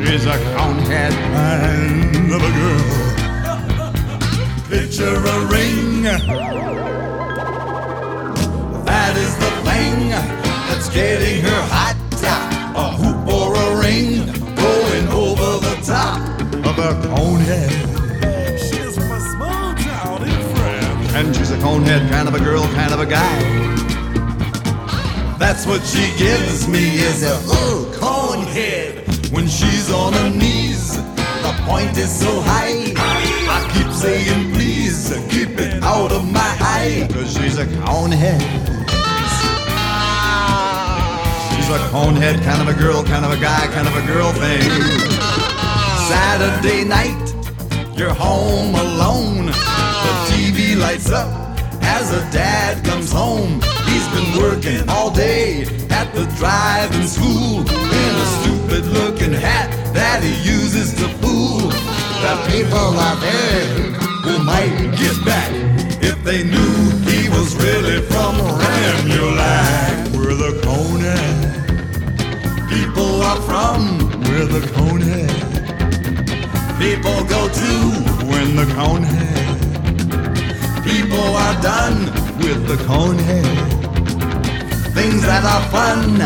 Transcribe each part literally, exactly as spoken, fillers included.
She's a conehead kind of a girl. Picture a ring. That is the thing that's getting her hot. A hoop or a ring going over the top of a conehead. She's from a small town in France. And she's a conehead kind of a girl, kind of a guy. That's what she gives me is a oh, conehead. When she's on her knees, the point is so high. I keep saying please, keep it out of my eye. Cause she's a conehead. She's a conehead, kind of a girl, kind of a guy, kind of a girl thing. Saturday night, you're home alone. The T V lights up as a dad comes home. He's been working all day at the driving school in a stupid looking hat that he uses to fool the people out there who might get back if they knew he was really from Ramulak. We're the conehead people are from. We're the conehead people go to. When the conehead people are done with the conehead things that are fun.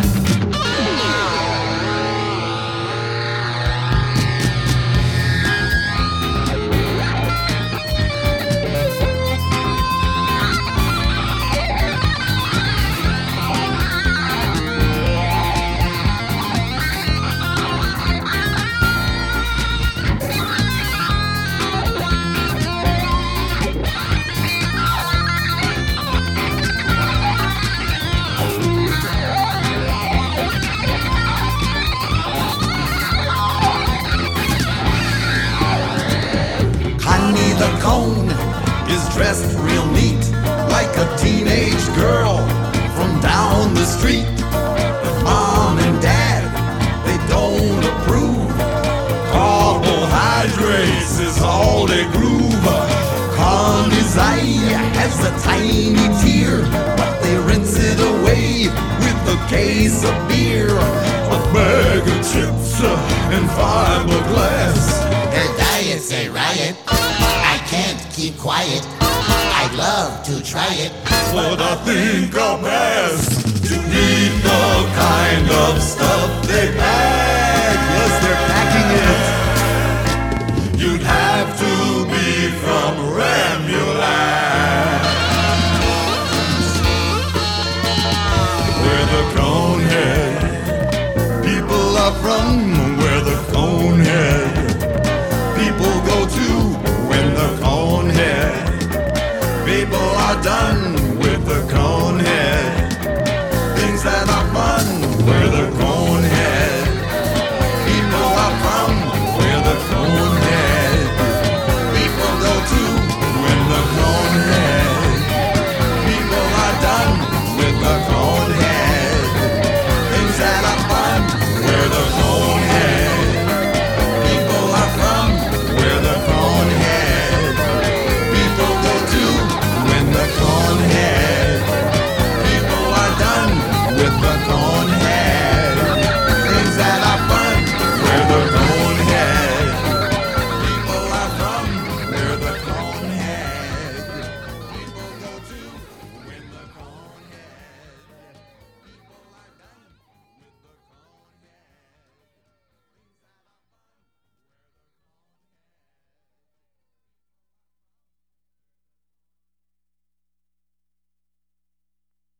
The cone is dressed real neat, like a teenage girl from down the street. But mom and dad, they don't approve. Carbohydrates is all they groove. Connie's eye has a tiny tear, but they rinse it away with a case of beer, a bag of chips and fiberglass. Her diet's a riot. I can't keep quiet. I'd love to try it, but I think I'll pass.